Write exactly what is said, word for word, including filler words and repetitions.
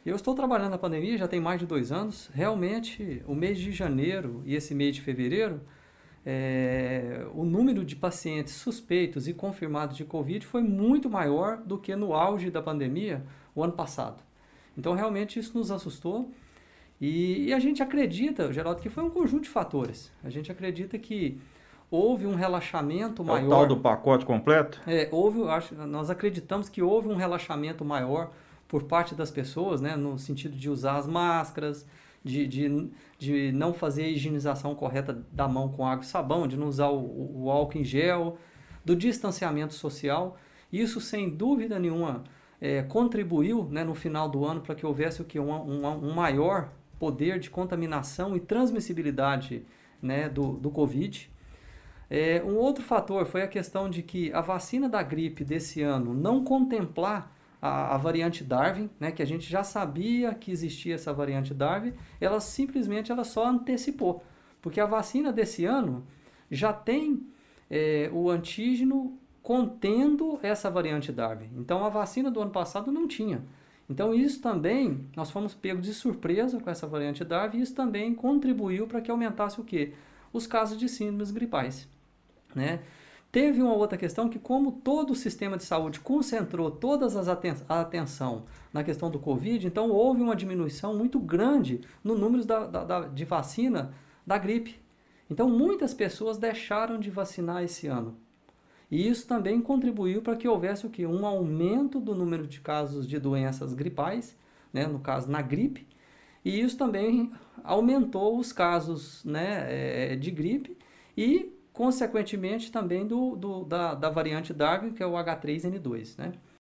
Eu estou trabalhando na pandemia já tem mais de dois anos. Realmente, o mês de janeiro e esse mês de fevereiro, é, o número de pacientes suspeitos e confirmados de Covid foi muito maior do que no auge da pandemia o ano passado. Então, realmente, isso nos assustou. E, e a gente acredita, Geraldo, que foi um conjunto de fatores. A gente acredita que houve um relaxamento É o tal maior. do pacote completo? É, houve, acho, nós acreditamos que houve um relaxamento maior por parte das pessoas, né, no sentido de usar as máscaras, de, de, de não fazer a higienização correta da mão com água e sabão, de não usar o, o álcool em gel, do distanciamento social. Isso, sem dúvida nenhuma, é, contribuiu, né, no final do ano para que houvesse o que? Um, um, um maior poder de contaminação e transmissibilidade, né, do, do Covid. É, um outro fator foi a questão de que a vacina da gripe desse ano não contemplar a, a variante Darwin, né, que a gente já sabia que existia essa variante Darwin, ela simplesmente ela só antecipou, porque a vacina desse ano já tem é, o antígeno contendo essa variante Darwin. Então a vacina do ano passado não tinha. Então isso também, nós fomos pegos de surpresa com essa variante Darwin, e isso também contribuiu para que aumentasse o quê? Os casos de síndromes gripais. Né? Teve uma outra questão que, como todo o sistema de saúde concentrou toda as aten a atenção na questão do Covid, então houve uma diminuição muito grande no número da, da, da, de vacina da gripe. Então muitas pessoas deixaram de vacinar esse ano. E isso também contribuiu para que houvesse o quê? Um aumento do número de casos de doenças gripais, né? No caso na gripe, e isso também aumentou os casos, né, de gripe e consequentemente também do, do, da, da variante Darwin, que é o H três N dois, né?